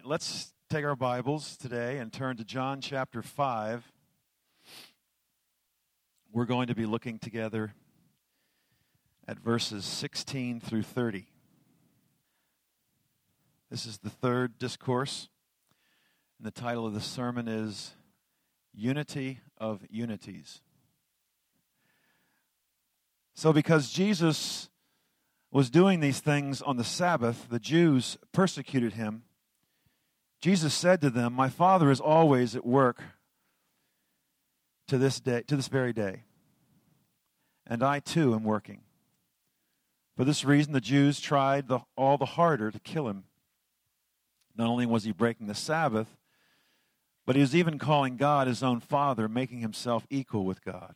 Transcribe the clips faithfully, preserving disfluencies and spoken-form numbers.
let's take our Bibles today and turn to John chapter five. We're going to be looking together at verses sixteen through thirty. This is the third discourse, and the title of the sermon is Unity of Unities. So because Jesus was doing these things on the Sabbath, the Jews persecuted him. Jesus said to them, "My Father is always at work to this day, to this very day, and I too am working." For this reason, the Jews tried the, all the harder to kill him. Not only was he breaking the Sabbath, but he was even calling God his own Father, making himself equal with God.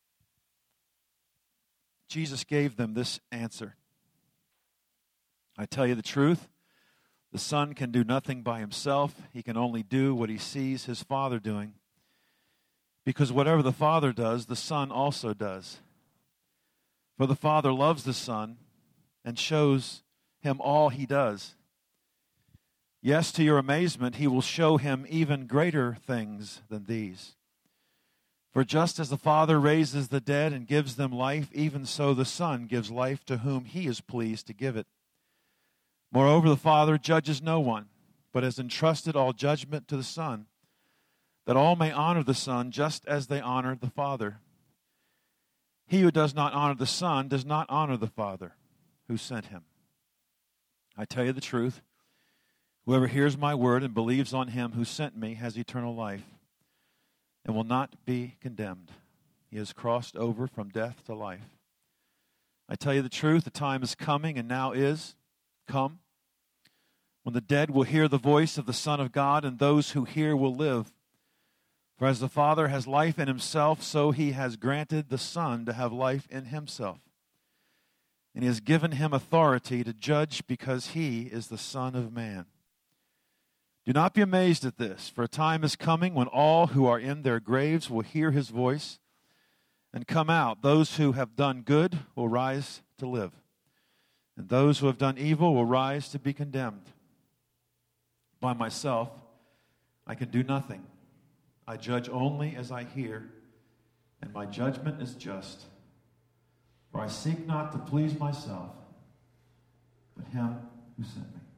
Jesus gave them this answer: "I tell you the truth, the Son can do nothing by himself. He can only do what he sees his Father doing. Because whatever the Father does, the Son also does. For the Father loves the Son and shows him all he does. Yes, to your amazement, he will show him even greater things than these. For just as the Father raises the dead and gives them life, even so the Son gives life to whom he is pleased to give it. Moreover, the Father judges no one, but has entrusted all judgment to the Son, that all may honor the Son just as they honor the Father. He who does not honor the Son does not honor the Father who sent him. I tell you the truth, whoever hears my word and believes on him who sent me has eternal life and will not be condemned. He has crossed over from death to life. I tell you the truth, the time is coming and now is come when the dead will hear the voice of the Son of God, and those who hear will live. For as the Father has life in himself, so he has granted the Son to have life in himself. And he has given him authority to judge because he is the Son of Man. Do not be amazed at this, for a time is coming when all who are in their graves will hear his voice and come out. Those who have done good will rise to live, and those who have done evil will rise to be condemned. By myself, I can do nothing. I judge only as I hear, and my judgment is just. For I seek not to please myself, but him who sent me."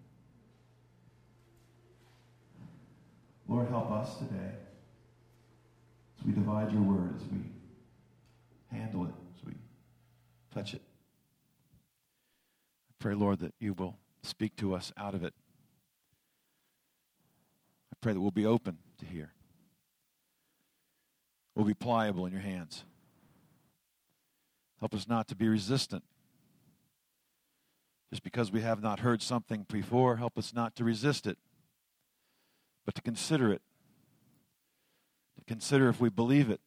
Lord, help us today as we divide your word, as we handle it, as we touch it. I pray, Lord, that you will speak to us out of it. I pray that we'll be open to hear. We'll be pliable in your hands. Help us not to be resistant. Just because we have not heard something before, help us not to resist it, but to consider it. To consider if we believe it.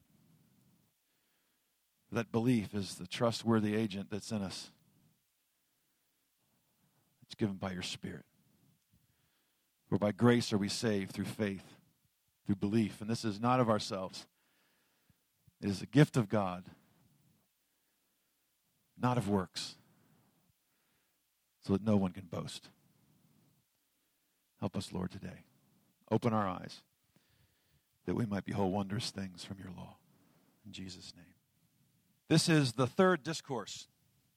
That belief is the trustworthy agent that's in us. It's given by your Spirit. For by grace are we saved through faith, through belief. And this is not of ourselves. It is a gift of God, not of works, so that no one can boast. Help us, Lord, today. Open our eyes that we might behold wondrous things from your law. In Jesus' name. This is the third discourse.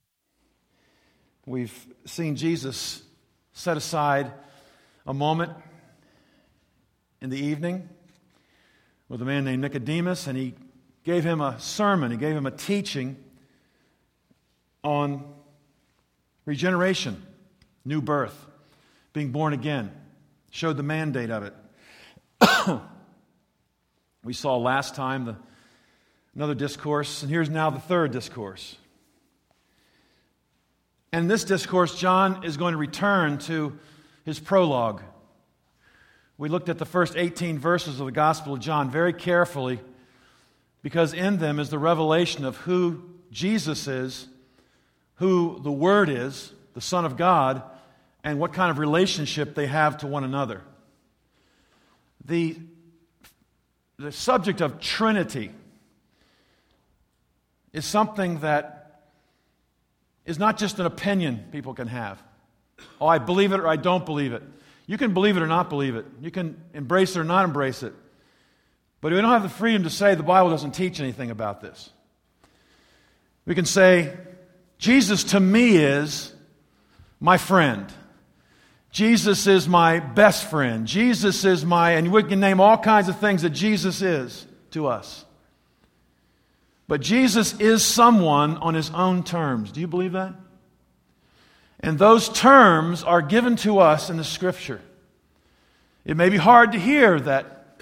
We've seen Jesus set aside a moment in the evening with a man named Nicodemus, and he gave him a sermon, he gave him a teaching on regeneration, new birth, being born again. Showed the mandate of it. We saw last time the, another discourse, and here's now the third discourse. And in this discourse, John is going to return to his prologue. We looked at the first eighteen verses of the Gospel of John very carefully, because in them is the revelation of who Jesus is, who the Word is, the Son of God, and what kind of relationship they have to one another. The, the subject of Trinity is something that is not just an opinion people can have. Oh, I believe it or I don't believe it. You can believe it or not believe it. You can embrace it or not embrace it. But we don't have the freedom to say the Bible doesn't teach anything about this. We can say, Jesus to me is my friend. Jesus is my best friend. Jesus is my, and we can name all kinds of things that Jesus is to us. But Jesus is someone on His own terms. Do you believe that? And those terms are given to us in the Scripture. It may be hard to hear that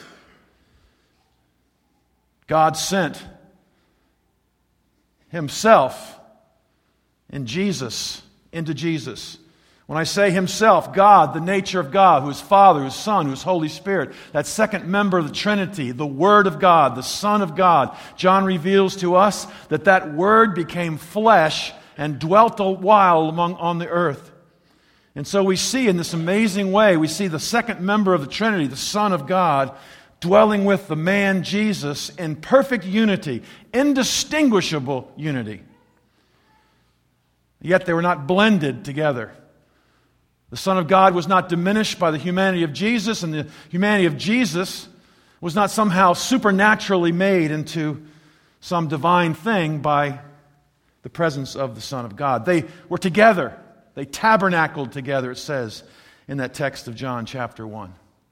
God sent Himself in Jesus, into Jesus. When I say Himself, God, the nature of God, who is Father, who is Son, who is Holy Spirit, that second member of the Trinity, the Word of God, the Son of God, John reveals to us that that Word became flesh and dwelt a while among on the earth. And so we see in this amazing way, we see the second member of the Trinity, the Son of God, dwelling with the man Jesus in perfect unity, indistinguishable unity. Yet they were not blended together. The Son of God was not diminished by the humanity of Jesus, and the humanity of Jesus was not somehow supernaturally made into some divine thing by the presence of the Son of God. They were together. They tabernacled together, it says in that text of John chapter one.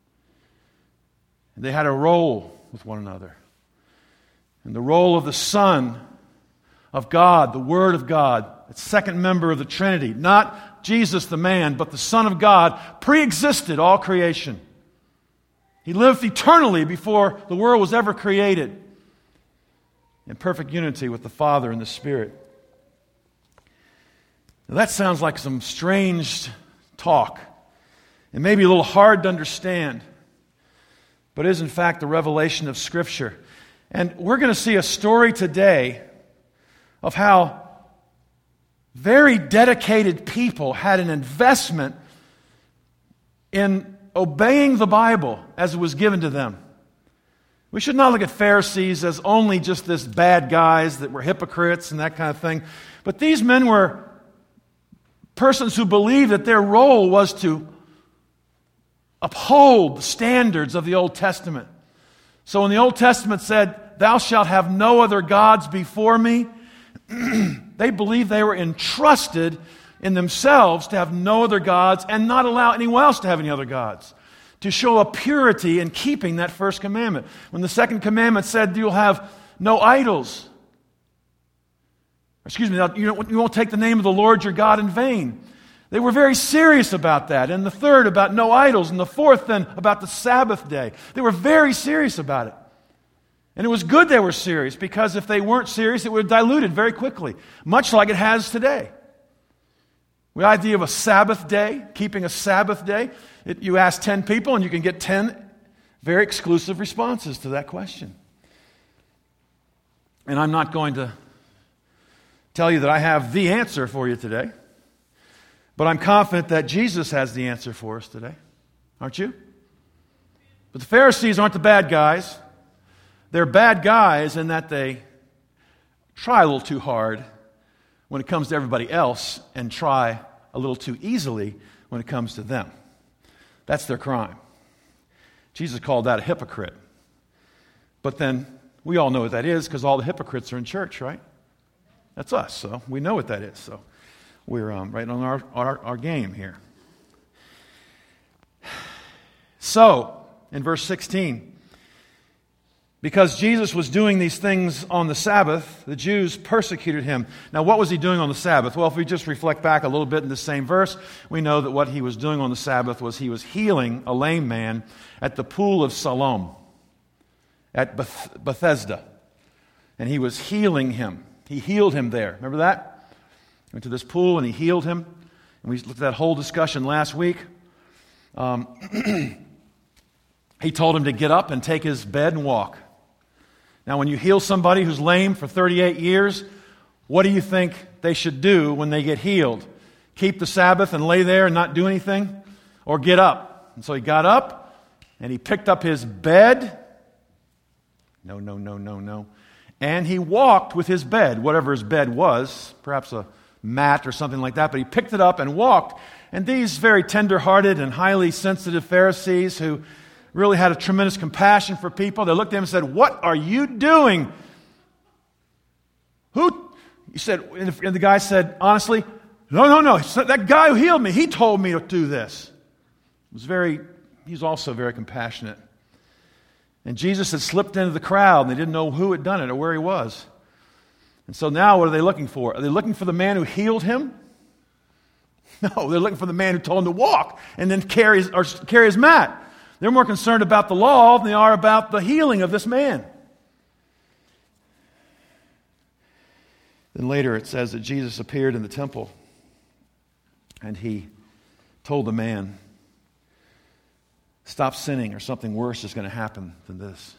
They had a role with one another. And the role of the Son of God, the Word of God, the second member of the Trinity, not Jesus the man, but the Son of God, pre-existed all creation. He lived eternally before the world was ever created, in perfect unity with the Father and the Spirit. Now that sounds like some strange talk, and maybe a little hard to understand, but is in fact the revelation of Scripture. And we're going to see a story today of how very dedicated people had an investment in obeying the Bible as it was given to them. We should not look at Pharisees as only just this bad guys that were hypocrites and that kind of thing. But these men were persons who believed that their role was to uphold the standards of the Old Testament. So when the Old Testament said, "Thou shalt have no other gods before me," they believed they were entrusted in themselves to have no other gods and not allow anyone else to have any other gods, to show a purity in keeping that first commandment. When the second commandment said you'll have no idols, excuse me, you won't take the name of the Lord your God in vain. They were very serious about that. And the third about no idols, and the fourth then about the Sabbath day. They were very serious about it. And it was good they were serious, because if they weren't serious, it would have diluted very quickly, much like it has today. The idea of a Sabbath day, keeping a Sabbath day, it, you ask ten people and you can get ten very exclusive responses to that question. And I'm not going to tell you that I have the answer for you today, but I'm confident that Jesus has the answer for us today. Aren't you? But the Pharisees aren't the bad guys. They're bad guys in that they try a little too hard when it comes to everybody else and try a little too easily when it comes to them. That's their crime. Jesus called that a hypocrite. But then we all know what that is, because all the hypocrites are in church, right? That's us, so we know what that is. So we're um, right on our, our, our game here. So, in verse sixteen, because Jesus was doing these things on the Sabbath, the Jews persecuted him. Now, what was he doing on the Sabbath? Well, if we just reflect back a little bit in the same verse, we know that what he was doing on the Sabbath was he was healing a lame man at the pool of Siloam, at Beth- Bethesda. And he was healing him. He healed him there. Remember that? Went to this pool and he healed him. And we looked at that whole discussion last week. Um, he told him to get up and take his bed and walk. Now, when you heal somebody who's lame for thirty-eight years, what do you think they should do when they get healed? Keep the Sabbath and lay there and not do anything? Or get up? And so he got up and he picked up his bed. No, no, no, no, no. And he walked with his bed, whatever his bed was, perhaps a mat or something like that, but he picked it up and walked. And these very tender-hearted and highly sensitive Pharisees who really had a tremendous compassion for people, they looked at him and said, "What are you doing?" Who? He said, and the guy said, honestly, "No, no, no. That guy who healed me, he told me to do this." It was very, he's also very compassionate. And Jesus had slipped into the crowd, and they didn't know who had done it or where he was. And so now what are they looking for? Are they looking for the man who healed him? No, they're looking for the man who told him to walk and then carry his, or carry his mat. They're more concerned about the law than they are about the healing of this man. Then later it says that Jesus appeared in the temple, and he told the man, "Stop sinning or something worse is going to happen than this."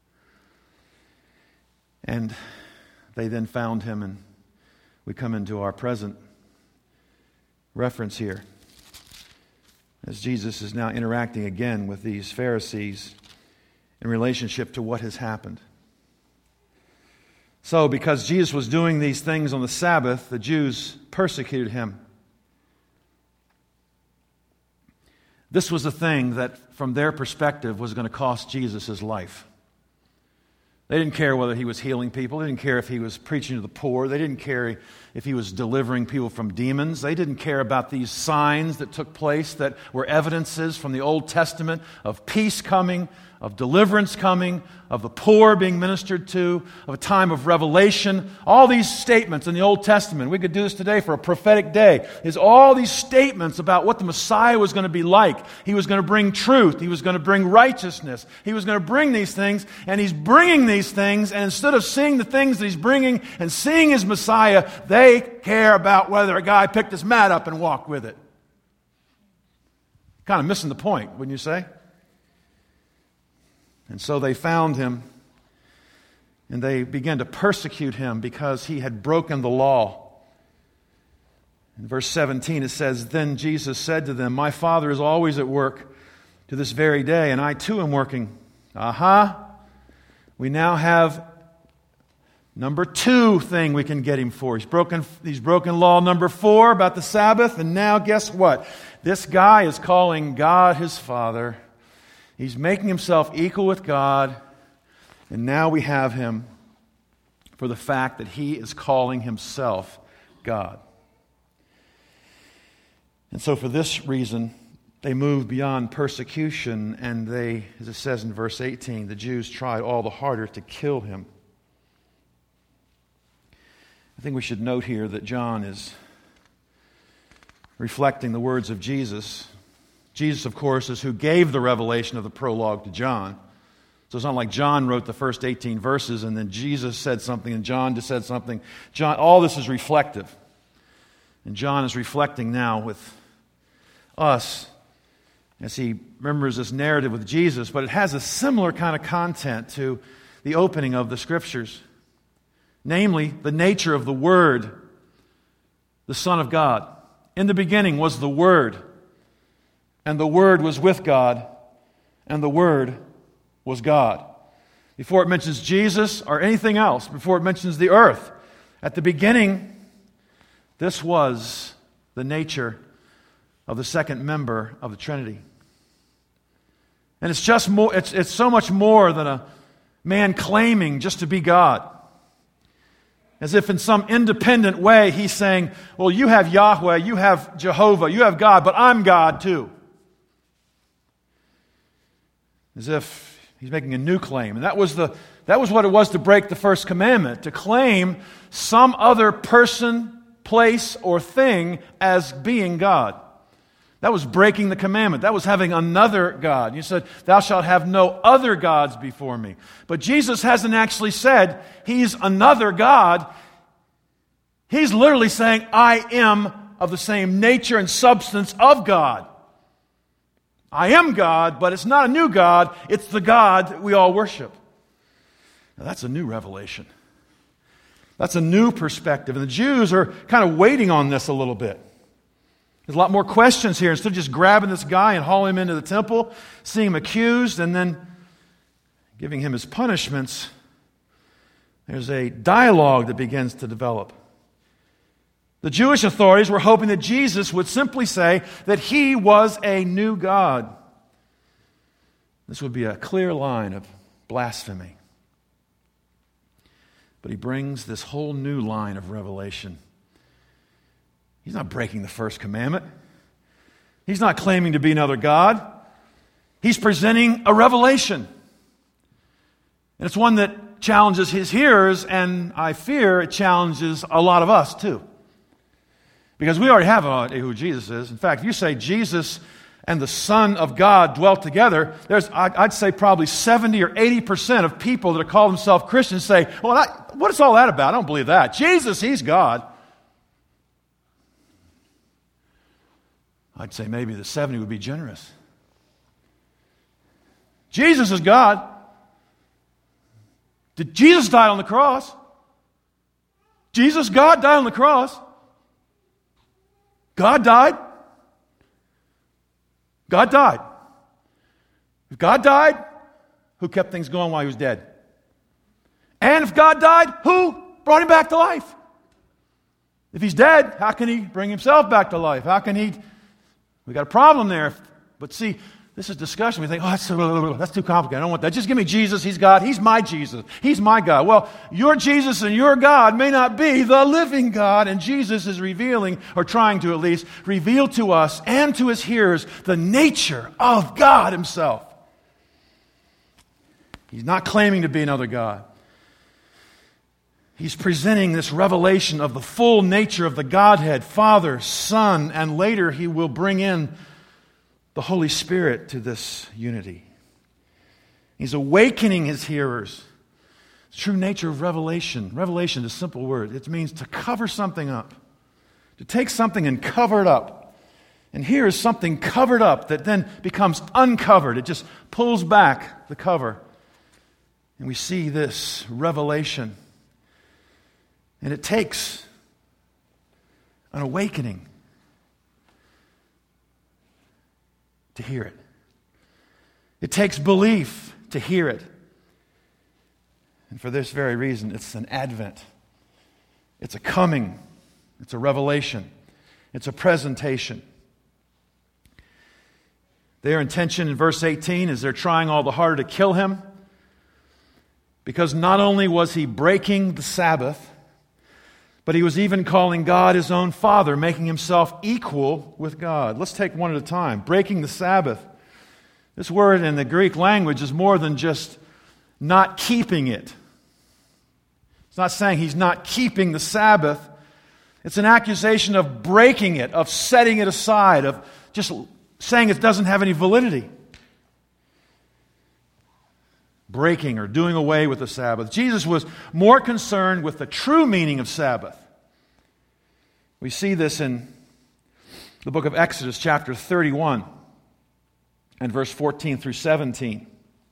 And they then found him, and we come into our present reference here as Jesus is now interacting again with these Pharisees in relationship to what has happened. So, because Jesus was doing these things on the Sabbath, the Jews persecuted him. This was a thing that, from their perspective, was going to cost Jesus his life. They didn't care whether he was healing people. They didn't care if he was preaching to the poor. They didn't care if he was delivering people from demons. They didn't care about these signs that took place that were evidences from the Old Testament of peace coming, of deliverance coming, of the poor being ministered to, of a time of revelation. All these statements in the Old Testament, we could do this today for a prophetic day, is all these statements about what the Messiah was going to be like. He was going to bring truth. He was going to bring righteousness. He was going to bring these things, and he's bringing these things, and instead of seeing the things that he's bringing and seeing his Messiah, they care about whether a guy picked his mat up and walked with it. Kind of missing the point, wouldn't you say? And so they found him, and they began to persecute him because he had broken the law. In verse seventeen it says, "Then Jesus said to them, 'My Father is always at work to this very day, and I too am working.'" Aha! We now have number two thing we can get him for. He's broken, he's broken law number four about the Sabbath, and now guess what? This guy is calling God his Father. He's making himself equal with God, and now we have him for the fact that he is calling himself God. And so for this reason, they moved beyond persecution, and they, as it says in verse eighteen, the Jews tried all the harder to kill him. I think we should note here that John is reflecting the words of Jesus. Jesus, of course, is who gave the revelation of the prologue to John. So it's not like John wrote the first eighteen verses and then Jesus said something and John just said something. John, all this is reflective. And John is reflecting now with us as he remembers this narrative with Jesus, but it has a similar kind of content to the opening of the Scriptures. Namely, the nature of the Word, the Son of God. In the beginning was the Word, and the Word was with God, and the Word was God. Before it mentions Jesus or anything else, before it mentions the earth, at the beginning, this was the nature of the second member of the Trinity. And it's just more, it's, it's so much more than a man claiming just to be God. As if in some independent way he's saying, well, you have Yahweh, you have Jehovah, you have God, but I'm God too. As if he's making a new claim. And that was the that was what it was to break the first commandment, to claim some other person, place, or thing as being God. That was breaking the commandment. That was having another God. You said, thou shalt have no other gods before me. But Jesus hasn't actually said he's another God. He's literally saying, I am of the same nature and substance of God. I am God, but it's not a new God. It's the God that we all worship. Now that's a new revelation. That's a new perspective. And the Jews are kind of waiting on this a little bit. There's a lot more questions here. Instead of just grabbing this guy and hauling him into the temple, seeing him accused, and then giving him his punishments, there's a dialogue that begins to develop. The Jewish authorities were hoping that Jesus would simply say that he was a new God. This would be a clear line of blasphemy. But he brings this whole new line of revelation. He's not breaking the first commandment. He's not claiming to be another God. He's presenting a revelation. And it's one that challenges his hearers, and I fear it challenges a lot of us too. Because we already have an idea who Jesus is. In fact, if you say Jesus and the Son of God dwelt together, there's, I'd say probably seventy or eighty percent of people that call themselves Christians say, well, I, what is all that about? I don't believe that. Jesus, he's God. I'd say maybe the seventy would be generous. Jesus is God. Did Jesus die on the cross? Jesus, God, died on the cross. God died. God died. If God died, who kept things going while he was dead? And if God died, who brought him back to life? If he's dead, how can he bring himself back to life? How can he... We got a problem there. But see, this is discussion. We think, oh, that's, that's too complicated. I don't want that. Just give me Jesus. He's God. He's my Jesus. He's my God. Well, your Jesus and your God may not be the living God, and Jesus is revealing, or trying to at least, reveal to us and to his hearers the nature of God himself. He's not claiming to be another God. He's presenting this revelation of the full nature of the Godhead, Father, Son, and later he will bring in the Holy Spirit to this unity. He's awakening his hearers. The true nature of revelation. Revelation is a simple word. It means to cover something up. To take something and cover it up. And here is something covered up that then becomes uncovered. It just pulls back the cover. And we see this revelation. And it takes an awakening to hear it. It takes belief to hear it. And for this very reason, it's an advent. It's a coming. It's a revelation. It's a presentation. Their intention in verse eighteen is they're trying all the harder to kill him, because not only was he breaking the Sabbath, but he was even calling God his own Father, making himself equal with God. Let's take one at a time. Breaking the Sabbath. This word in the Greek language is more than just not keeping it. It's not saying he's not keeping the Sabbath. It's an accusation of breaking it, of setting it aside, of just saying it doesn't have any validity. Breaking or doing away with the Sabbath. Jesus was more concerned with the true meaning of Sabbath. We see this in the book of Exodus, chapter thirty-one, and verse fourteen through seventeen.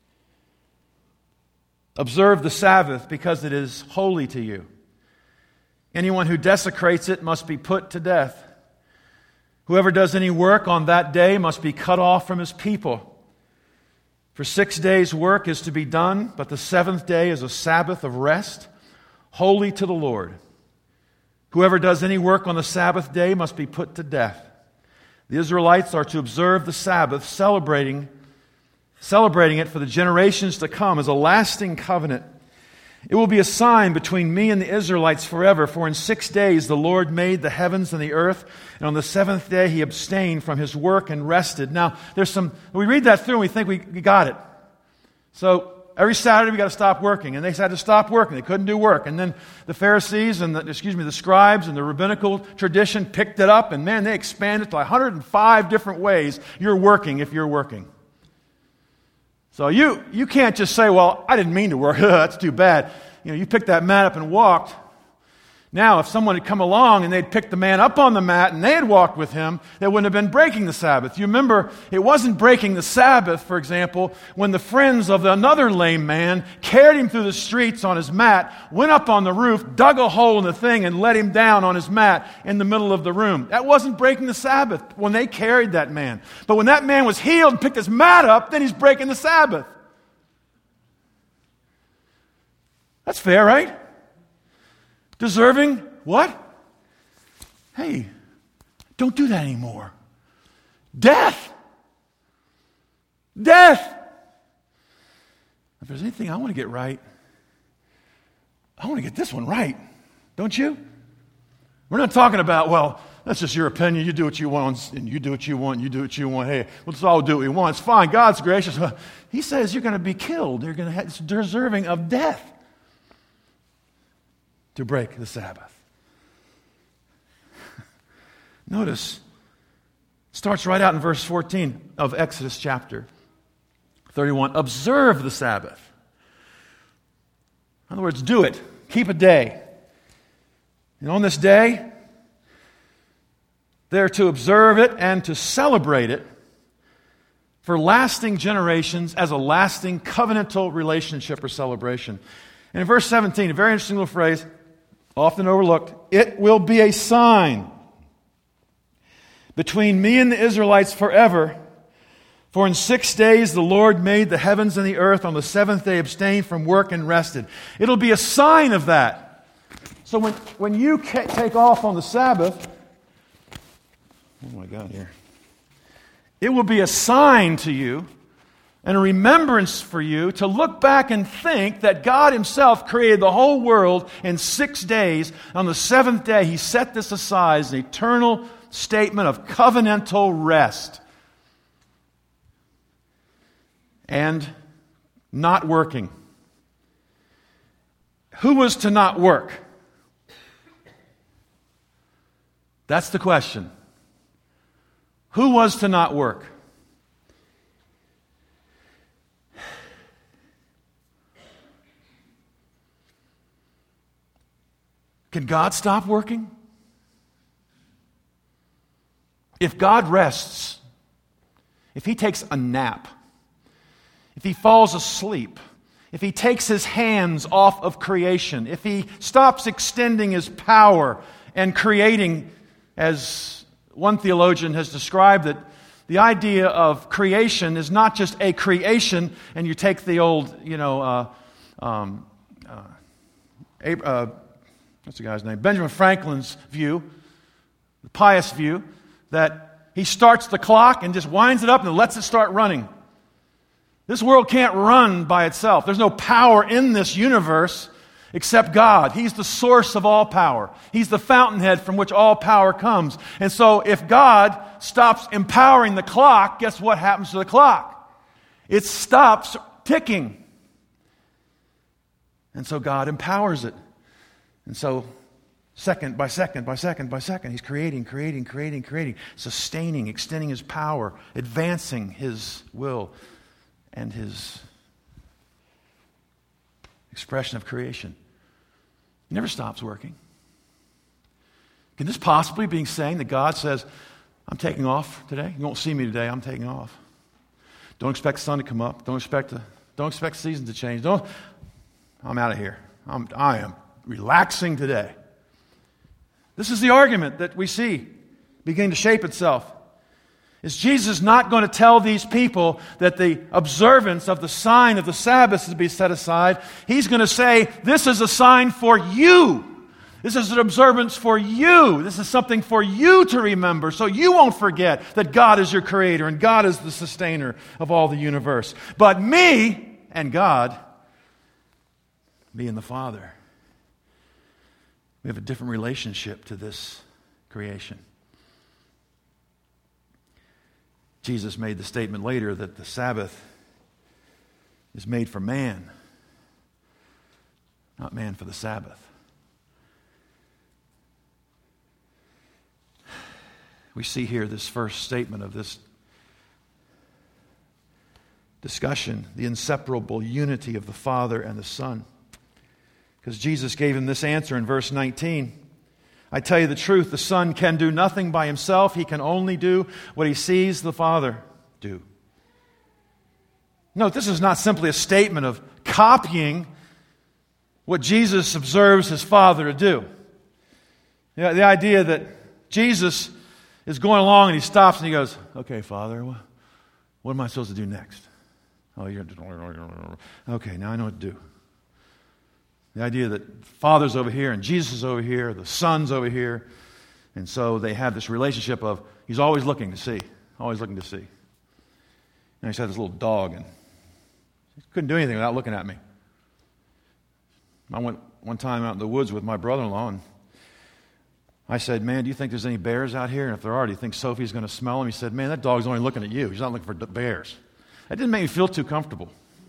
Observe the Sabbath because it is holy to you. Anyone who desecrates it must be put to death. Whoever does any work on that day must be cut off from his people. For six days' work is to be done, but the seventh day is a Sabbath of rest, holy to the Lord. Whoever does any work on the Sabbath day must be put to death. The Israelites are to observe the Sabbath, celebrating, celebrating it for the generations to come as a lasting covenant. It will be a sign between me and the Israelites forever, for in six days the Lord made the heavens and the earth, and on the seventh day he abstained from his work and rested. Now, there's some, we read that through and we think we, we got it. So, every Saturday we got to stop working, and they had to stop working. They couldn't do work. And then the Pharisees and the, excuse me, the scribes and the rabbinical tradition picked it up, and man, they expanded to one hundred five different ways you're working if you're working. So you, you can't just say, well, I didn't mean to work. That's too bad. You know, you picked that mat up and walked. Now, if someone had come along and they'd picked the man up on the mat and they had walked with him, they wouldn't have been breaking the Sabbath. You remember, it wasn't breaking the Sabbath, for example, when the friends of another lame man carried him through the streets on his mat, went up on the roof, dug a hole in the thing, and let him down on his mat in the middle of the room. That wasn't breaking the Sabbath when they carried that man. But when that man was healed and picked his mat up, then he's breaking the Sabbath. That's fair, right? Deserving what? hey, don't do that anymore. Death. Death. If there's anything I want to get right, I want to get this one right. Don't you? We're not talking about, well, that's just your opinion. You do what you want, and you do what you want, and you do what you want. Hey, let's all do what we want. It's fine. God's gracious. He says you're going to be killed. You're going to have, it's deserving of death to break the Sabbath. Notice, it starts right out in verse fourteen of Exodus chapter thirty-one. Observe the Sabbath. In other words, do it. Keep a day. And on this day, they're to observe it and to celebrate it for lasting generations as a lasting covenantal relationship or celebration. And in verse seventeen, a very interesting little phrase, often overlooked, it will be a sign between me and the Israelites forever. For in six days the Lord made the heavens and the earth. On the seventh day abstained from work and rested. It'll be a sign of that. So when, when you ca- take off on the Sabbath, oh my God here, it will be a sign to you and a remembrance for you to look back and think that God Himself created the whole world in six days. On the seventh day, He set this aside as an eternal statement of covenantal rest and not working. Who was to not work? That's the question. Who was to not work? Can God stop working? If God rests, if He takes a nap, if He falls asleep, if He takes His hands off of creation, if He stops extending His power and creating, as one theologian has described it, the idea of creation is not just a creation, and you take the old, you know, uh, um, uh, Ab- uh, what's the guy's name? Benjamin Franklin's view, the pious view, that he starts the clock and just winds it up and lets it start running. This world can't run by itself. There's no power in this universe except God. He's the source of all power. He's the fountainhead from which all power comes. And so if God stops empowering the clock, guess what happens to the clock? It stops ticking. And so God empowers it. And so second by second by second by second, He's creating, creating, creating, creating, sustaining, extending His power, advancing His will and His expression of creation. He never stops working. Can this possibly be saying that God says, I'm taking off today? You won't see me today, I'm taking off. Don't expect the sun to come up. Don't expect the, don't expect the season to change. Don't, I'm out of here. I'm, I am relaxing today. This is the argument that we see beginning to shape itself. Is Jesus not going to tell these people that the observance of the sign of the Sabbath is to be set aside? He's going to say, this is a sign for you. This is an observance for you. This is something for you to remember so you won't forget that God is your creator and God is the sustainer of all the universe. But me and God, me and the Father, we have a different relationship to this creation. Jesus made the statement later that the Sabbath is made for man, not man for the Sabbath. We see here this first statement of this discussion, the inseparable unity of the Father and the Son. Because Jesus gave him this answer in verse nineteen. I tell you the truth, the Son can do nothing by himself. He can only do what he sees the Father do. Note, this is not simply a statement of copying what Jesus observes his Father to do. You know, the idea that Jesus is going along and he stops and he goes, okay, Father, what am I supposed to do next? Oh, you're okay, now I know what to do. The idea that Father's over here and Jesus is over here, the Son's over here, And so they have this relationship of, he's always looking to see, always looking to see. And he had this little dog, and he couldn't do anything without looking at me. I went one time out in the woods with my brother-in-law, and I said, man, do you think there's any bears out here? And if there are, do you think Sophie's going to smell them? He said, man, that dog's only looking at you. He's not looking for bears. That didn't make me feel too comfortable.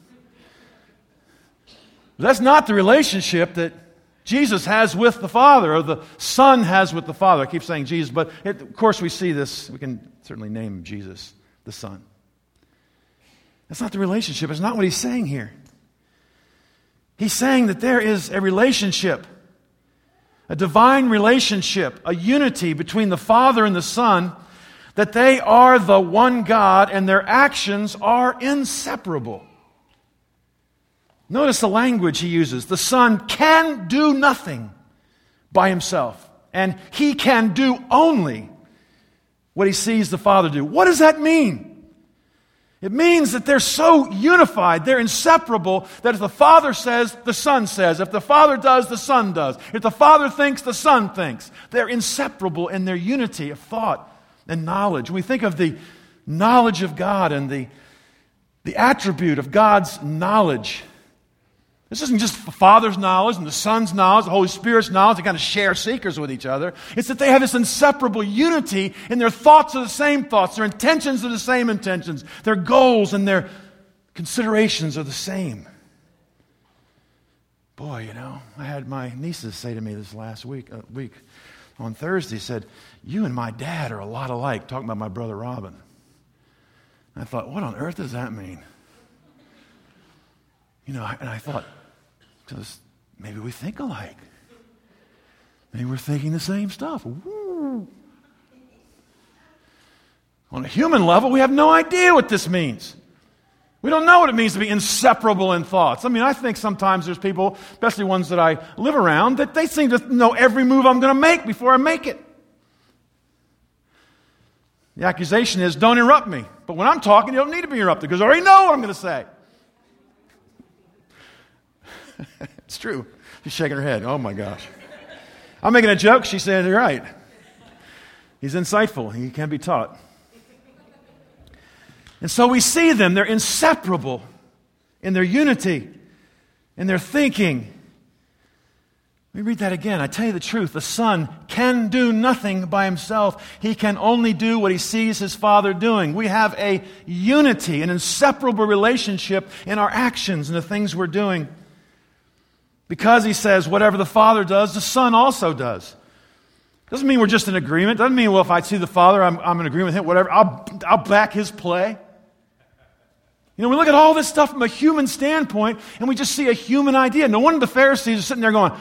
But that's not the relationship that Jesus has with the Father, or the Son has with the Father. I keep saying Jesus, but it, of course we see this. We can certainly name Jesus the Son. That's not the relationship. It's not what he's saying here. He's saying that there is a relationship, a divine relationship, a unity between the Father and the Son, that they are the one God and their actions are inseparable. Notice the language he uses. The Son can do nothing by himself, and he can do only what he sees the Father do. What does that mean? It means that they're so unified, they're inseparable, that if the Father says, the Son says. If the Father does, the Son does. If the Father thinks, the Son thinks. They're inseparable in their unity of thought and knowledge. When we think of the knowledge of God and the, the attribute of God's knowledge, this isn't just the Father's knowledge and the Son's knowledge, the Holy Spirit's knowledge. They kind of share secrets with each other. It's that they have this inseparable unity, and their thoughts are the same thoughts. Their intentions are the same intentions. Their goals and their considerations are the same. Boy, you know, I had my nieces say to me this last week, uh, week on Thursday, said, you and my dad are a lot alike, talking about my brother Robin. And I thought, what on earth does that mean? You know, and I thought, because maybe we think alike. Maybe we're thinking the same stuff. Woo. On a human level, we have no idea what this means. We don't know what it means to be inseparable in thoughts. I mean, I think sometimes there's people, especially ones that I live around, that they seem to know every move I'm going to make before I make it. The accusation is, don't interrupt me. But when I'm talking, you don't need to be interrupted because I already know what I'm going to say. It's true. She's shaking her head. Oh, my gosh. I'm making a joke. She said, you're right. He's insightful. He can be taught. And so we see them. They're inseparable in their unity, in their thinking. Let me read that again. I tell you the truth. The Son can do nothing by himself. He can only do what he sees his Father doing. We have a unity, an inseparable relationship in our actions and the things we're doing. Because he says whatever the Father does, the Son also does. Doesn't mean we're just in agreement. Doesn't mean, well, if I see the Father, I'm, I'm in agreement with him, whatever. I'll, I'll back his play. You know, we look at all this stuff from a human standpoint, and we just see a human idea. No wonder the Pharisees are sitting there going,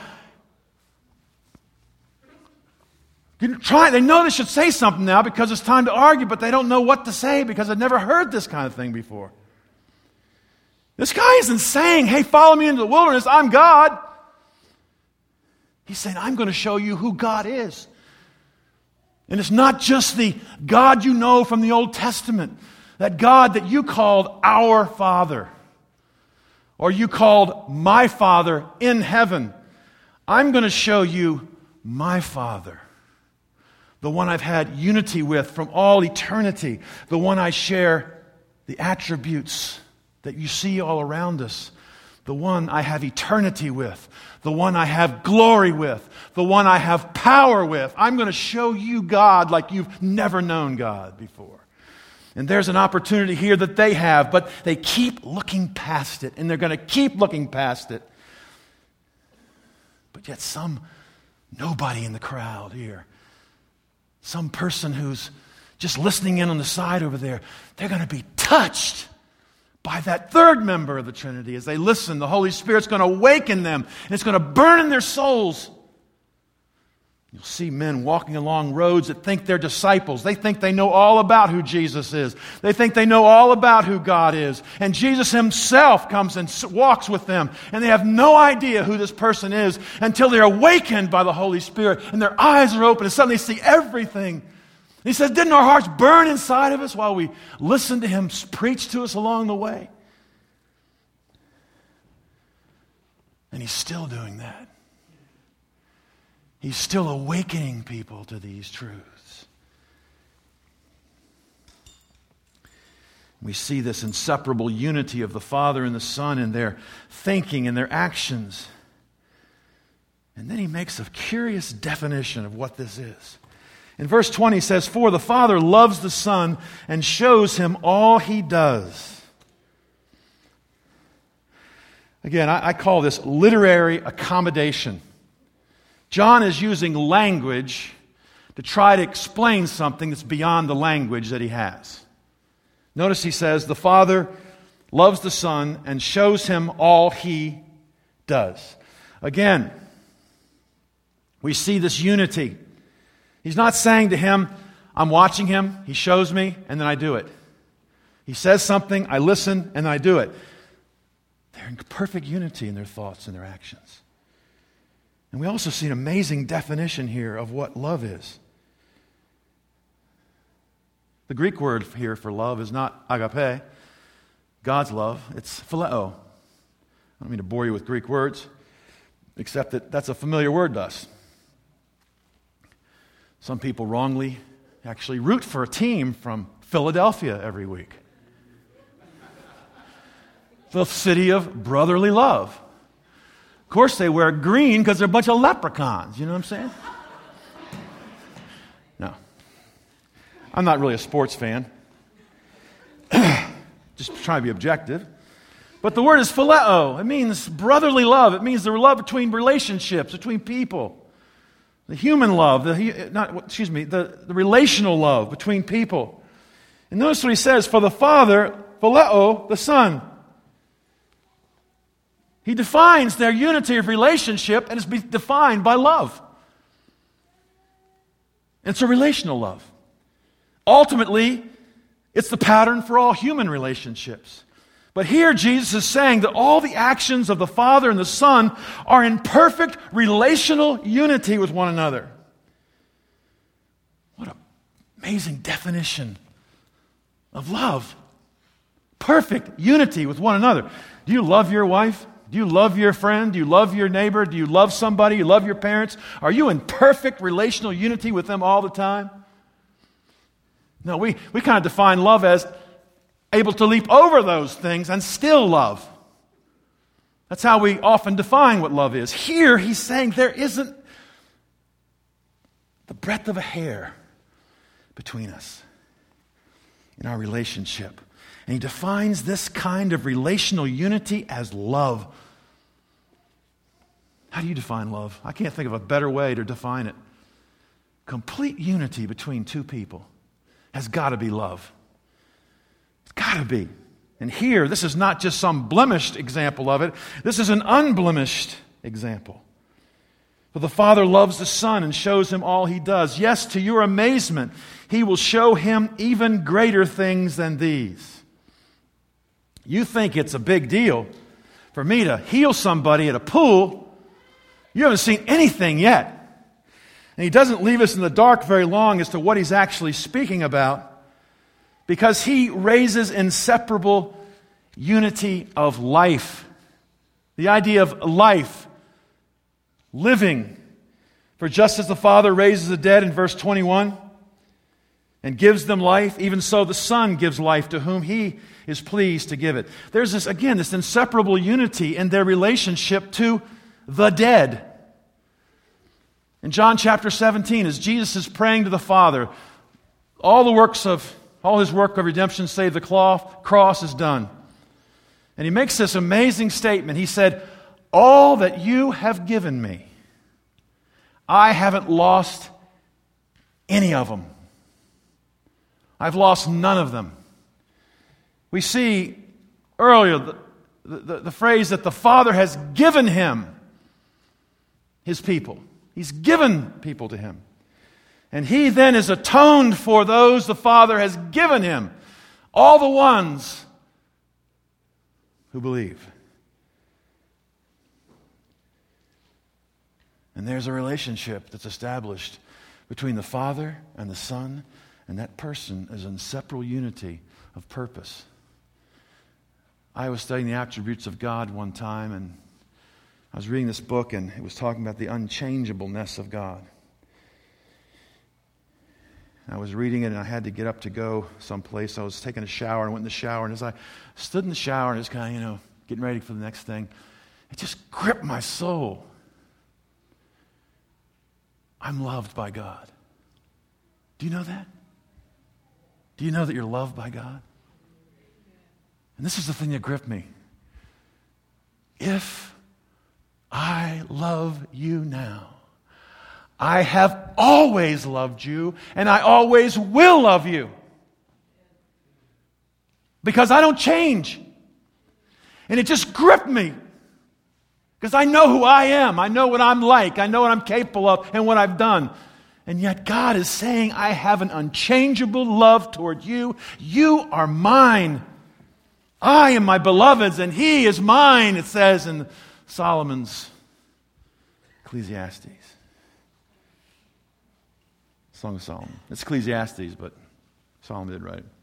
try, they know they should say something now because it's time to argue, but they don't know what to say because they've never heard this kind of thing before. This guy isn't saying, hey, follow me into the wilderness, I'm God. He's saying, I'm going to show you who God is. And it's not just the God you know from the Old Testament, that God that you called our Father, or you called my Father in heaven. I'm going to show you my Father, the one I've had unity with from all eternity, the one I share the attributes that you see all around us, the one I have eternity with, the one I have glory with, the one I have power with. I'm going to show you God like you've never known God before. And there's an opportunity here that they have, but they keep looking past it, and they're going to keep looking past it. But yet some nobody in the crowd here, some person who's just listening in on the side over there, they're going to be touched by that third member of the Trinity. As they listen, the Holy Spirit's going to awaken them, and it's going to burn in their souls. You'll see men walking along roads that think they're disciples. They think they know all about who Jesus is. They think they know all about who God is. And Jesus himself comes and walks with them, and they have no idea who this person is until they're awakened by the Holy Spirit, and their eyes are open, and suddenly they see everything. He says, didn't our hearts burn inside of us while we listened to him preach to us along the way? And he's still doing that. He's still awakening people to these truths. We see this inseparable unity of the Father and the Son in their thinking and their actions. And then he makes a curious definition of what this is. In verse twenty, he says, "For the Father loves the Son and shows him all he does." Again, I, I call this literary accommodation. John is using language to try to explain something that's beyond the language that he has. Notice he says, the Father loves the Son and shows him all he does. Again, we see this unity. He's not saying to him, I'm watching him, he shows me, and then I do it. He says something, I listen, and then I do it. They're in perfect unity in their thoughts and their actions. And we also see an amazing definition here of what love is. The Greek word here for love is not agape, God's love. It's phileo. I don't mean to bore you with Greek words, except that that's a familiar word to us. Some people wrongly actually root for a team from Philadelphia every week. The city of brotherly love. Of course, they wear green because they're a bunch of leprechauns. You know what I'm saying? No. I'm not really a sports fan. Just trying to be objective. But the word is phileo. It means brotherly love. It means the love between relationships, between people. The human love, the not excuse me, the, the relational love between people. And notice what he says, for the Father, phileo, the Son. He defines their unity of relationship, and it's defined by love. It's a relational love. Ultimately, it's the pattern for all human relationships. But here Jesus is saying that all the actions of the Father and the Son are in perfect relational unity with one another. What an amazing definition of love. Perfect unity with one another. Do you love your wife? Do you love your friend? Do you love your neighbor? Do you love somebody? Do you love your parents? Are you in perfect relational unity with them all the time? No, we, we kind of define love as able to leap over those things and still love. That's how we often define what love is. Here, he's saying there isn't the breadth of a hair between us in our relationship. And he defines this kind of relational unity as love. How do you define love? I can't think of a better way to define it. Complete unity between two people has got to be love. It's got to be. And here, this is not just some blemished example of it. This is an unblemished example. For the Father loves the Son and shows him all he does. Yes, to your amazement, he will show him even greater things than these. You think it's a big deal for me to heal somebody at a pool. You haven't seen anything yet. And he doesn't leave us in the dark very long as to what he's actually speaking about, because he raises inseparable unity of life. The idea of life, living. For just as the Father raises the dead in verse twenty-one and gives them life, even so the Son gives life to whom he is pleased to give it. There's this, again, this inseparable unity in their relationship to the dead. In John chapter seventeen, as Jesus is praying to the Father, all the works of, all his work of redemption save the cloth, cross is done. And he makes this amazing statement. He said, all that you have given me, I haven't lost any of them. I've lost none of them. We see earlier the, the, the phrase that the Father has given him his people. He's given people to him. And he then is atoned for those the Father has given him. All the ones who believe. And there's a relationship that's established between the Father and the Son, and that person is inseparable unity of purpose. I was studying the attributes of God one time, and I was reading this book, and it was talking about the unchangeableness of God. I was reading it, and I had to get up to go someplace. I was taking a shower, and went in the shower, and as I stood in the shower and just kind of, you know, getting ready for the next thing, it just gripped my soul. I'm loved by God. Do you know that? Do you know that you're loved by God? And this is the thing that gripped me. If I love you now, I have always loved you, and I always will love you. Because I don't change. And it just gripped me. Because I know who I am. I know what I'm like. I know what I'm capable of and what I've done. And yet God is saying, I have an unchangeable love toward you. You are mine. I am my beloved's, and he is mine, it says in Solomon's Ecclesiastes. Song of Solomon. It's Ecclesiastes, but Solomon did write it.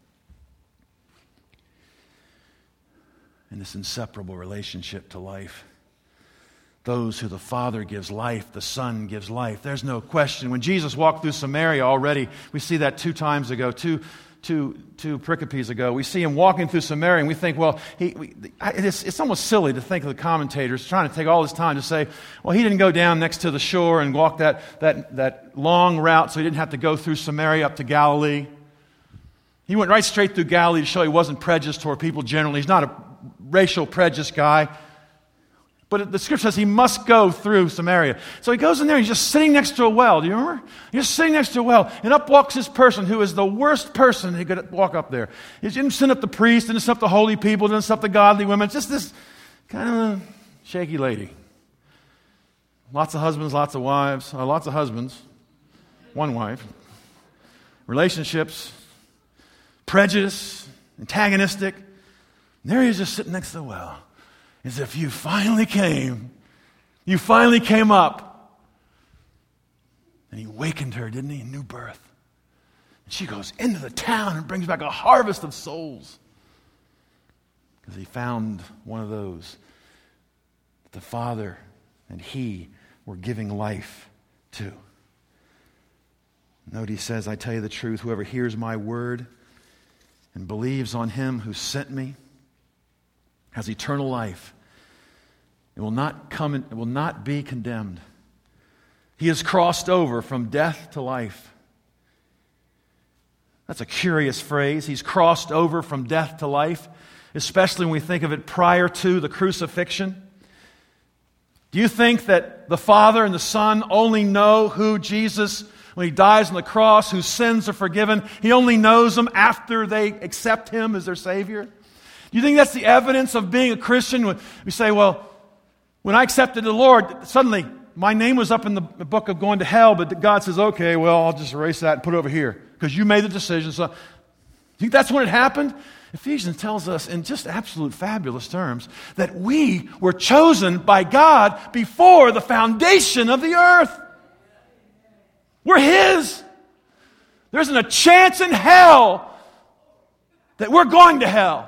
In this inseparable relationship to life. Those who the Father gives life, the Son gives life. There's no question. When Jesus walked through Samaria already, we see that two times ago, two, two, two pericopes ago. We see him walking through Samaria, and we think, well, he, we, it's, it's almost silly to think of the commentators trying to take all this time to say, well, he didn't go down next to the shore and walk that, that, that long route, so he didn't have to go through Samaria up to Galilee. He went right straight through Galilee to show he wasn't prejudiced toward people generally. He's not a racial prejudice guy. But the scripture says he must go through Samaria. So he goes in there and he's just sitting next to a well. Do you remember? He's just sitting next to a well. And up walks this person who is the worst person who could walk up there. He didn't send up the priest, didn't send up the holy people, didn't send up the godly women. Just this kind of a shaky lady. Lots of husbands, lots of wives. Uh, lots of husbands. One wife. Relationships. Prejudice. Antagonistic. And there he is just sitting next to the well. As if you finally came. You finally came up. And he wakened her, didn't he? A new birth. And she goes into the town and brings back a harvest of souls. Because he found one of those that the Father and he were giving life to. Note he says, I tell you the truth, whoever hears my word and believes on him who sent me has eternal life. It will not come in, it will not be condemned. He has crossed over from death to life. That's a curious phrase. He's crossed over from death to life, especially when we think of it prior to the crucifixion. Do you think that the Father and the Son only know who Jesus, when he dies on the cross, whose sins are forgiven, he only knows them after they accept him as their Savior? Do you think that's the evidence of being a Christian? We say, well, when I accepted the Lord, suddenly my name was up in the book of going to hell, but God says, okay, well, I'll just erase that and put it over here because you made the decision. So, do you think that's when it happened? Ephesians tells us in just absolute fabulous terms that we were chosen by God before the foundation of the earth. We're His. There isn't a chance in hell that we're going to hell.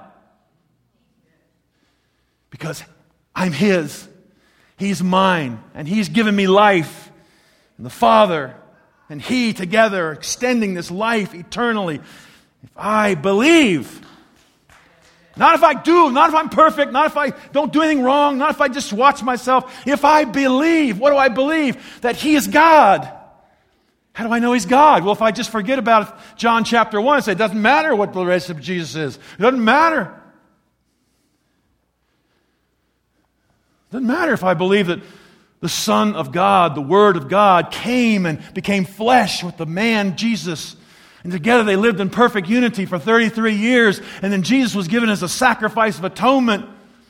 Because I'm His. He's mine. And He's given me life. And the Father and He together extending this life eternally. If I believe, not if I do, not if I'm perfect, not if I don't do anything wrong, not if I just watch myself. If I believe, what do I believe? That He is God. How do I know He's God? Well, if I just forget about John chapter one and say, it doesn't matter what the relationship with Jesus is. It doesn't matter. It doesn't matter if I believe that the Son of God, the Word of God, came and became flesh with the man Jesus. And together they lived in perfect unity for thirty-three years. And then Jesus was given as a sacrifice of atonement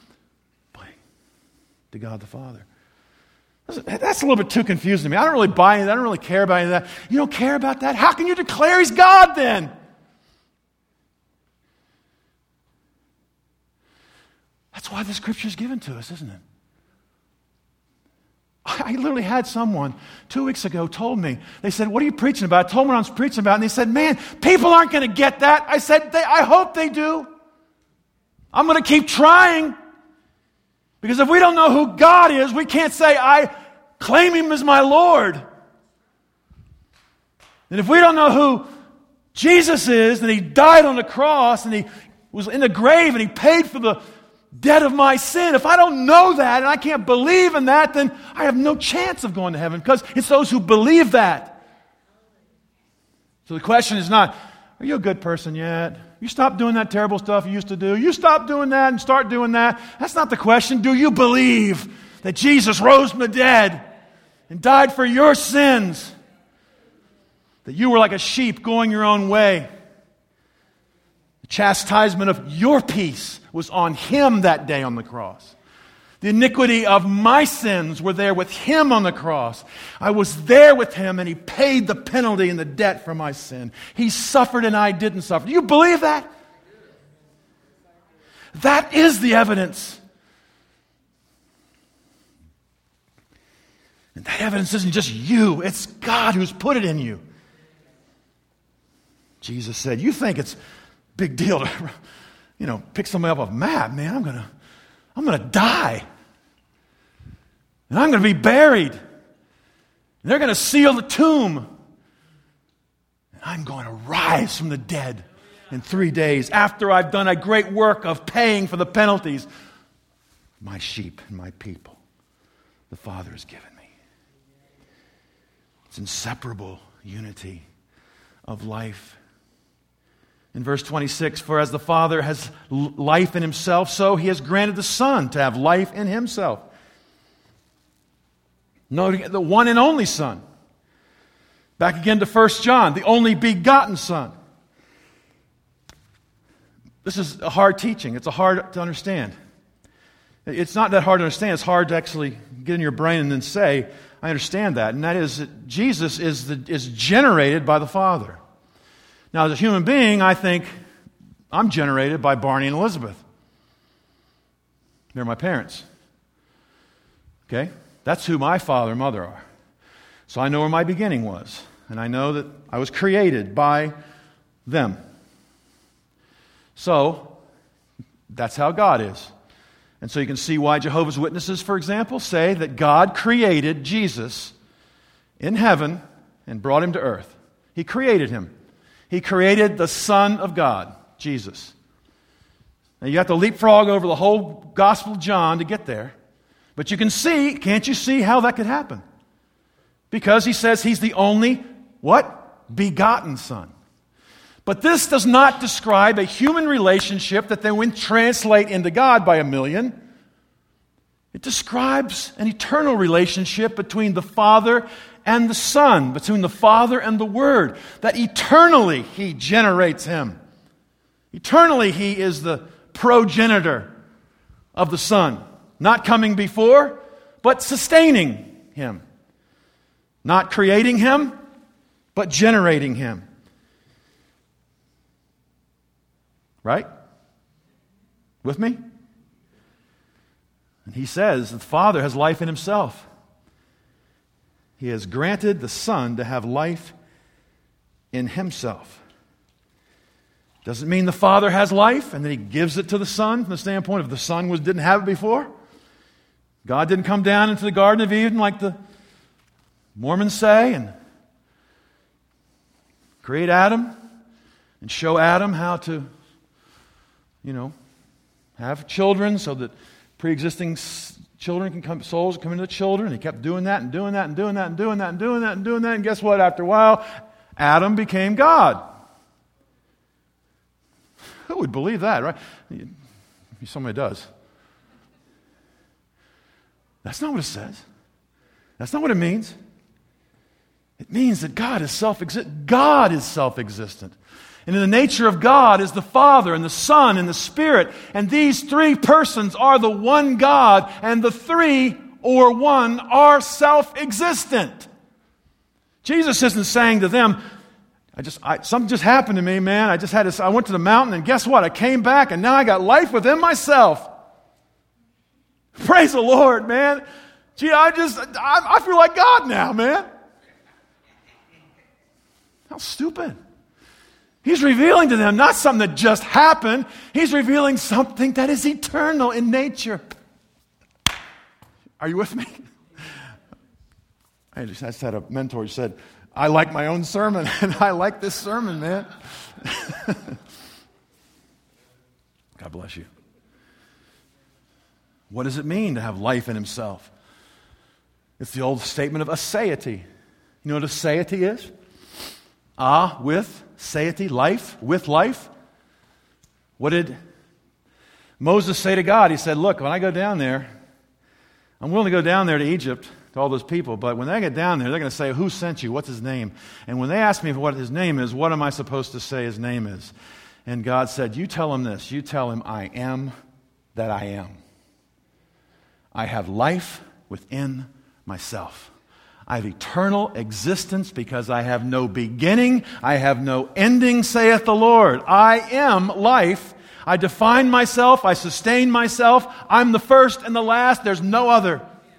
to God the Father. That's a little bit too confusing to me. I don't really buy it. I don't really care about any of that. You don't care about that? How can you declare He's God then? That's why the Scripture is given to us, isn't it? I literally had someone two weeks ago told me, they said, what are you preaching about? I told them what I was preaching about, and they said, man, people aren't going to get that. I said, they, I hope they do. I'm going to keep trying. Because if we don't know who God is, we can't say, I claim Him as my Lord. And if we don't know who Jesus is, and He died on the cross, and He was in the grave, and He paid for the debt of my sin, if I don't know that, and I can't believe in that, then I have no chance of going to heaven, because it's those who believe that. So the question is not, are you a good person yet? You stop doing that terrible stuff you used to do. You stop doing that and start doing that. That's not the question. Do you believe that Jesus rose from the dead and died for your sins? That you were like a sheep going your own way. The chastisement of your peace was on Him that day on the cross. The iniquity of my sins were there with Him on the cross. I was there with Him, and He paid the penalty and the debt for my sin. He suffered and I didn't suffer. Do you believe that? That is the evidence. And that evidence isn't just you. It's God who's put it in you. Jesus said, you think it's a big deal to, you know, pick somebody up off a map. Man, I'm going to, I'm going to die. And I'm going to be buried. And they're going to seal the tomb. And I'm going to rise from the dead in three days after I've done a great work of paying for the penalties. My sheep and my people, the Father has given me. It's inseparable unity of life. In verse twenty-six, for as the Father has life in Himself, so He has granted the Son to have life in Himself. Noting the one and only Son. Back again to First John, the only begotten Son. This is a hard teaching. It's a hard to understand. It's not that hard to understand. It's hard to actually get in your brain and then say, I understand that. And that is that Jesus is, the, is generated by the Father. Now, as a human being, I think I'm generated by Barney and Elizabeth. They're my parents. Okay? That's who my father and mother are. So I know where my beginning was. And I know that I was created by them. So, that's how God is. And so you can see why Jehovah's Witnesses, for example, say that God created Jesus in heaven and brought Him to earth. He created Him. He created the Son of God, Jesus. Now you have to leapfrog over the whole Gospel of John to get there. But you can see, can't you see how that could happen? Because He says He's the only, what? Begotten Son. But this does not describe a human relationship that then would translate into God by a million. It describes an eternal relationship between the Father and the Son, between the Father and the Word, that eternally He generates Him. Eternally He is the progenitor of the Son, not coming before, but sustaining Him. Not creating Him, but generating Him. Right? With me? And He says the Father has life in Himself. He has granted the Son to have life in Himself. Doesn't mean the Father has life and then He gives it to the Son from the standpoint of the Son was, didn't have it before. God didn't come down into the Garden of Eden like the Mormons say and create Adam and show Adam how to, you know, have children so that pre-existing children can come, souls come into the children. He kept doing that and doing that and doing that and doing that and doing that and doing that. And guess what? After a while, Adam became God. Who would believe that, right? Somebody does. That's not what it says. That's not what it means. It means that God is self-existent. God is self-existent. And in the nature of God is the Father and the Son and the Spirit. And these three persons are the one God, and the three or one are self-existent. Jesus isn't saying to them, I just I, something just happened to me, man. I just had this, I went to the mountain, and guess what? I came back, and now I got life within myself. Praise the Lord, man. Gee, I just I, I feel like God now, man. How stupid. He's revealing to them not something that just happened. He's revealing something that is eternal in nature. Are you with me? I just, I just had a mentor who said, I like my own sermon, and I like this sermon, man. God bless you. What does it mean to have life in himself? It's the old statement of aseity. You know what aseity is? Ah, with, satiety, life, with life. What did Moses say to God? He said, look, when I go down there, I'm willing to go down there to Egypt, to all those people, but when they get down there, they're going to say, who sent you? What's his name? And when they ask me what his name is, what am I supposed to say his name is? And God said, you tell him this. You tell him, I am that I am. I have life within myself. I have eternal existence because I have no beginning. I have no ending, saith the Lord. I am life. I define myself. I sustain myself. I'm the first and the last. There's no other.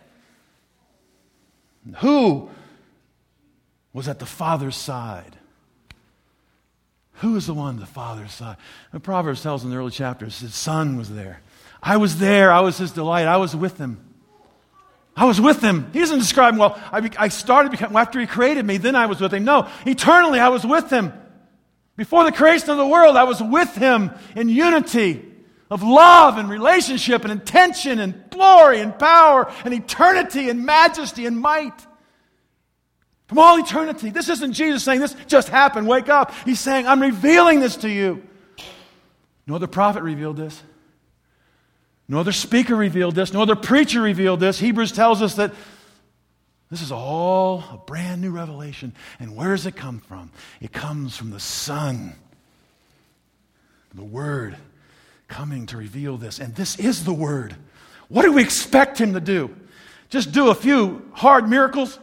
Who was at the Father's side? Who is the one at the Father's side? The Proverbs tells in the early chapters, his Son was there. I was there. I was his delight. I was with him. I was with him. He doesn't describe, well, I, I started becoming, after he created me, then I was with him. No, eternally I was with him. Before the creation of the world, I was with him in unity of love and relationship and intention and glory and power and eternity and majesty and might. From all eternity. This isn't Jesus saying this just happened, wake up. He's saying, I'm revealing this to you. No other prophet revealed this. No other speaker revealed this. No other preacher revealed this. Hebrews tells us that this is all a brand new revelation. And where does it come from? It comes from the Son. The Word coming to reveal this. And this is the Word. What do we expect Him to do? Just do a few hard miracles?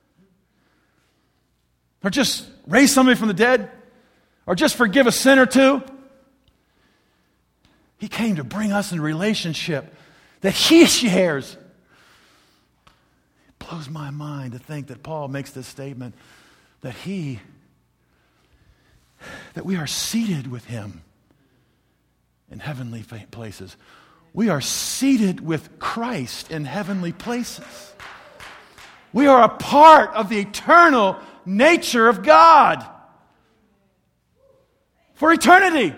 Or just raise somebody from the dead? Or just forgive a sin or two? He came to bring us in a relationship that He shares. It blows my mind to think that Paul makes this statement that He, that we are seated with Him in heavenly places. We are seated with Christ in heavenly places. We are a part of the eternal nature of God for eternity.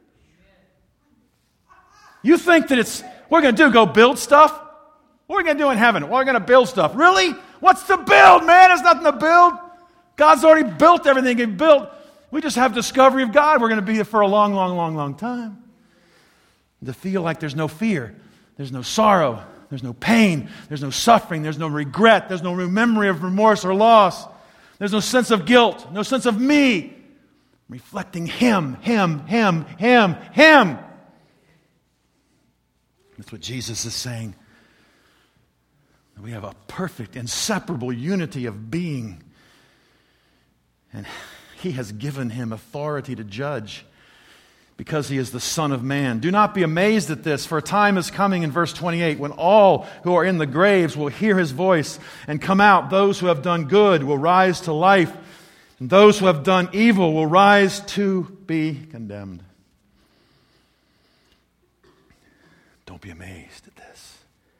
You think that it's, what we're going to do, go build stuff? What are we going to do in heaven? Well, we're going to build stuff. Really? What's to build, man? There's nothing to build. God's already built everything He built. We just have discovery of God. We're going to be there for a long, long, long, long time. To feel like there's no fear, there's no sorrow, there's no pain, there's no suffering, there's no regret, there's no memory of remorse or loss. There's no sense of guilt, no sense of me. Reflecting Him, Him, Him, Him, Him. That's what Jesus is saying. We have a perfect, inseparable unity of being. And He has given Him authority to judge because He is the Son of Man. Do not be amazed at this, for a time is coming in verse twenty-eight when all who are in the graves will hear His voice and come out. Those who have done good will rise to life, and those who have done evil will rise to be condemned. Don't be amazed at this.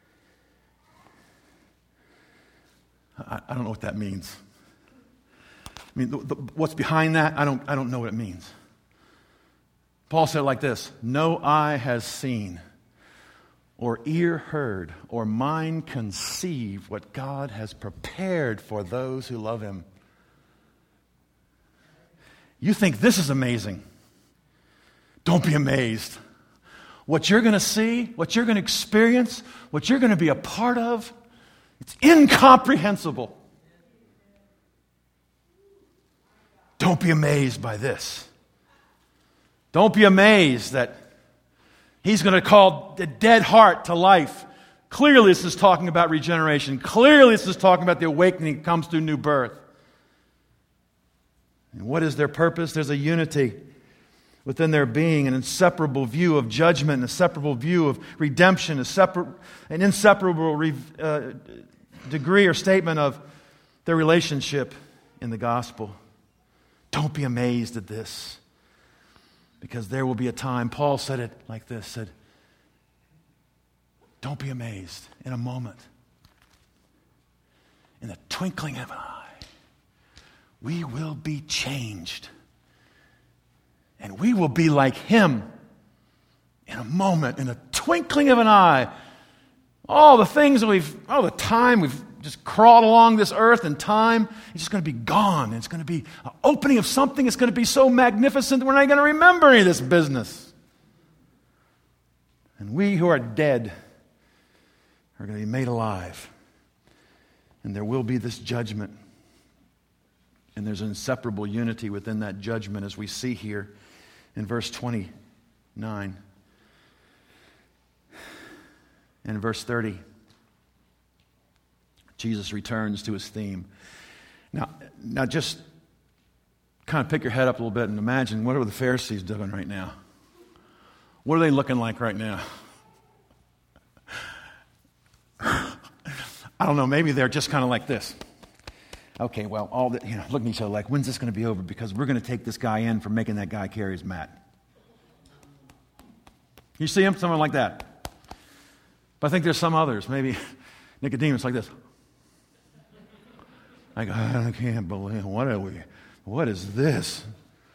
I, I don't know what that means. I mean, the, the, what's behind that, I don't, I don't know what it means. Paul said it like this: no eye has seen, or ear heard, or mind conceived what God has prepared for those who love Him. You think this is amazing. Don't be amazed. What you're going to see, what you're going to experience, what you're going to be a part of, it's incomprehensible. Don't be amazed by this. Don't be amazed that He's going to call the dead heart to life. Clearly this is talking about regeneration. Clearly this is talking about the awakening that comes through new birth. And what is their purpose? There's a unity within their being, an inseparable view of judgment, an inseparable view of redemption, a separate, an inseparable re, uh, degree or statement of their relationship in the gospel. Don't be amazed at this, because there will be a time, Paul said it like this, said, don't be amazed. In a moment, in the twinkling of an eye, we will be changed. And we will be like him in a moment, in a twinkling of an eye. All the things that we've, all the time we've just crawled along this earth and time, it's just going to be gone. It's going to be an opening of something. It's going to be so magnificent that we're not going to remember any of this business. And we who are dead are going to be made alive. And there will be this judgment. And there's inseparable unity within that judgment, as we see here in verse twenty-nine. And in verse thirty, Jesus returns to his theme. Now, now just kind of pick your head up a little bit and imagine, what are the Pharisees doing right now? What are they looking like right now? I don't know, maybe they're just kind of like this. Okay, well, all the, you know, looking at each other like, when's this going to be over? Because we're going to take this guy in for making that guy carry his mat. You see him? Someone like that. But I think there's some others, maybe Nicodemus like this. Like, I can't believe, what are we, what is this?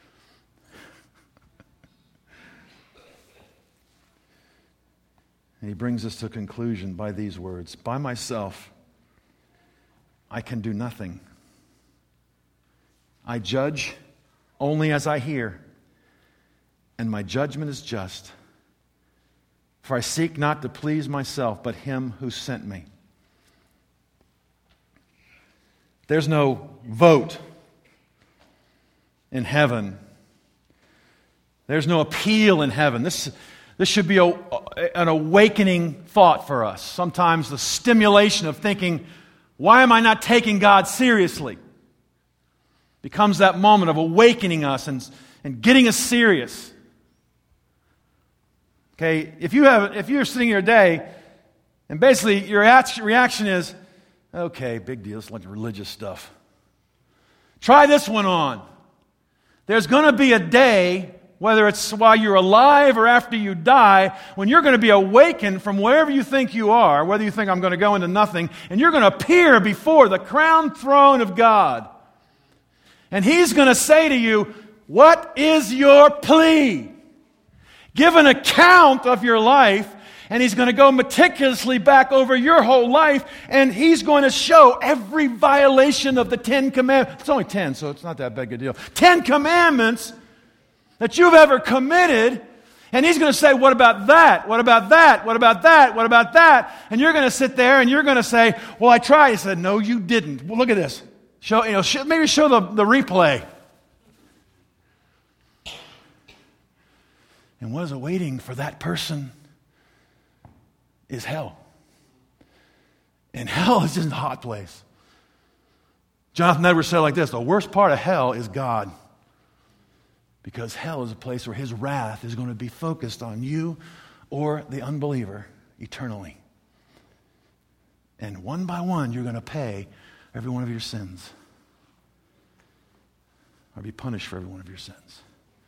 And he brings us to a conclusion by these words. By myself, I can do nothing. I judge only as I hear, and my judgment is just. For I seek not to please myself, but him who sent me. There's no vote in heaven. There's no appeal in heaven. This, this should be a, an awakening thought for us. Sometimes the stimulation of thinking, why am I not taking God seriously? Becomes that moment of awakening us and, and getting us serious. Okay, if you have, if you're sitting here today, and basically your reaction is, okay, big deal, it's like religious stuff. Try this one on. There's going to be a day, whether it's while you're alive or after you die, when you're going to be awakened from wherever you think you are, whether you think I'm going to go into nothing, and you're going to appear before the crown throne of God. And He's going to say to you, what is your plea? Give an account of your life, and He's going to go meticulously back over your whole life, and He's going to show every violation of the Ten Commandments. It's only ten, so it's not that big a deal. Ten Commandments that you've ever committed, and He's going to say, what about that? What about that? What about that? What about that? And you're going to sit there, and you're going to say, well, I tried. He said, no, you didn't. Well, look at this. Show, you know, sh- maybe show the, the replay. And what is awaiting for that person is hell. And hell is just a hot place. Jonathan Edwards said it like this, the worst part of hell is God. Because hell is a place where His wrath is going to be focused on you or the unbeliever eternally. And one by one, you're going to pay every one of your sins. Or be punished for every one of your sins.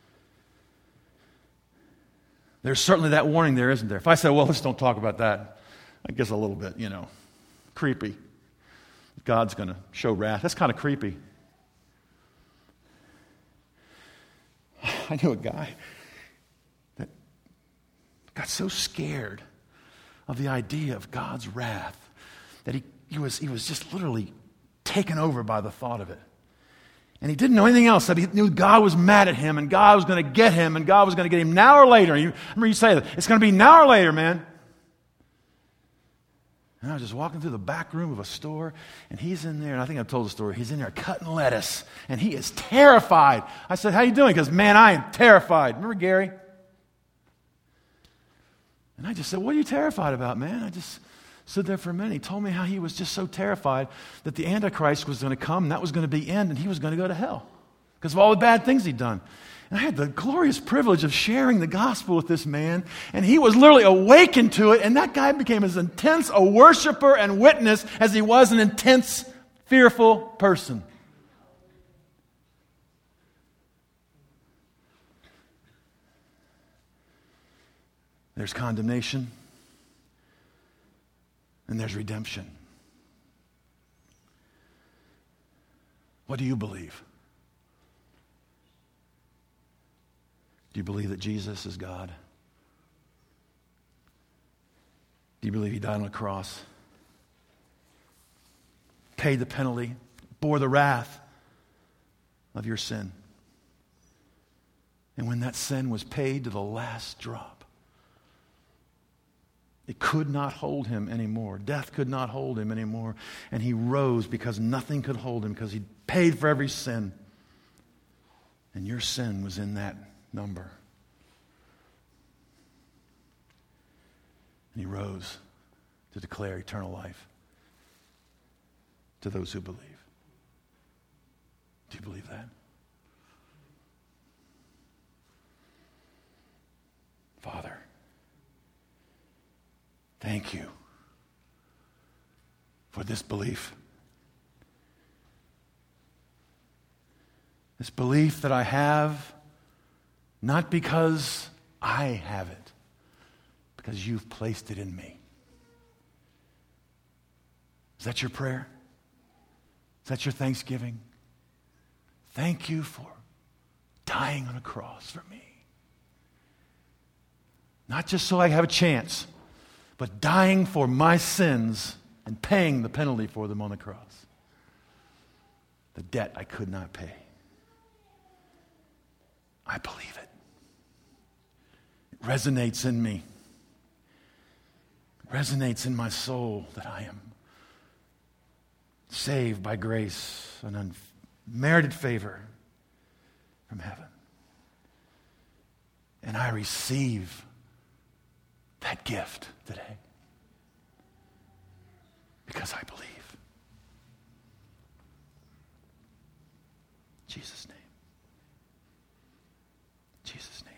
There's certainly that warning there, isn't there? If I said, well, let's don't talk about that, I guess a little bit, you know, creepy. God's going to show wrath. That's kind of creepy. I knew a guy that got so scared of the idea of God's wrath that he, he was he was just literally taken over by the thought of it. And he didn't know anything else. That he knew God was mad at him, and God was going to get him, and God was going to get him now or later. You, remember you say that. It's going to be now or later, man. And I was just walking through the back room of a store, and he's in there, and I think I've told the story. He's in there cutting lettuce, and he is terrified. I said, how you doing? Because, man, I am terrified. Remember Gary? And I just said, what are you terrified about, man? I just stood there for a minute. He told me how he was just so terrified that the Antichrist was going to come, and that was going to be the end, and he was going to go to hell because of all the bad things he'd done. And I had the glorious privilege of sharing the gospel with this man, and he was literally awakened to it, and that guy became as intense a worshiper and witness as he was an intense, fearful person. There's condemnation, and there's redemption. What do you believe? Do you believe that Jesus is God? Do you believe he died on the cross? Paid the penalty, bore the wrath of your sin. And when that sin was paid to the last drop, it could not hold him anymore. Death could not hold him anymore. And he rose because nothing could hold him, because he paid for every sin. And your sin was in that number. And he rose to declare eternal life to those who believe. Do you believe that? Father, thank you for this belief. This belief that I have, not because I have it, because you've placed it in me. Is that your prayer? Is that your thanksgiving? Thank you for dying on a cross for me. Not just so I have a chance, but dying for my sins and paying the penalty for them on the cross. The debt I could not pay. I believe it. It resonates in me. It resonates in my soul that I am saved by grace and unmerited favor from heaven. And I receive that gift today because I believe. In Jesus' name. In Jesus' name.